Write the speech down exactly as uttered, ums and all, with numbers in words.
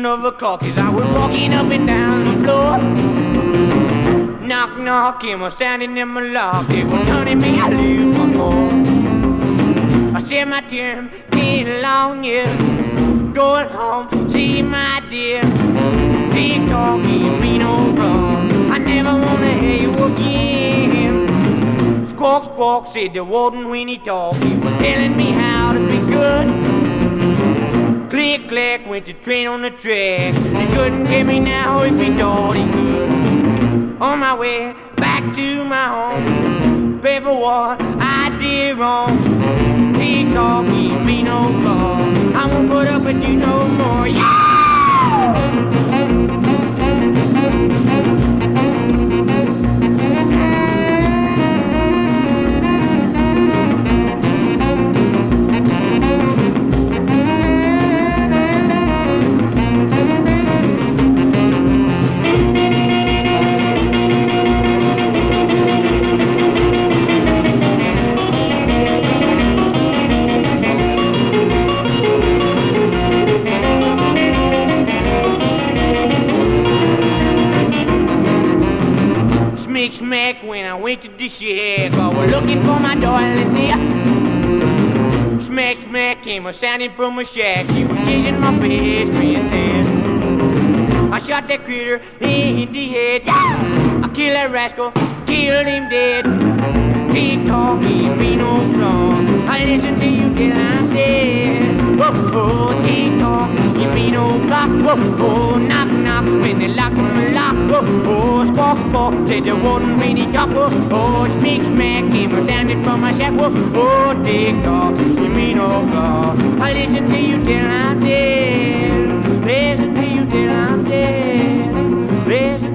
of the clock as I was walking up and down the floor. Knock, knock, him was standing in my lock. They were turning me loose one more. I said my term, been along, yeah. Going home, see my dear. Big talking, me no wrong. I never wanna hear you again. Squawk, squawk, said the warden when he talked. He was telling me how to be good. Click, click, went the train on the track. He couldn't get me now if he thought he could. On my way back to my home, pay for what I did wrong. Big talk, give me no call. I won't put up with you no more. Yeah! Smack, smack, when I went to the shack, I was looking for my darling dear. Smack, smack, came a sounding from a shack. She was kissing my pastry and tail. I shot that critter in the head. Yeah! I killed that rascal, killed him dead. Big talk, ain't be no wrong. I listen to you till I'm dead. Whoa, oh, big talk, ain't be no clock. Whoa, oh, knock, knock, when they lock them lock. Whoa, oh, squawk, squawk, said the warden when he talk. Whoa, oh, smack, smack, came a sounding from my shack. Whoa, oh, big talk, ain't be no clock. I listen to you till I'm dead. Listen to you till I'm dead. Listen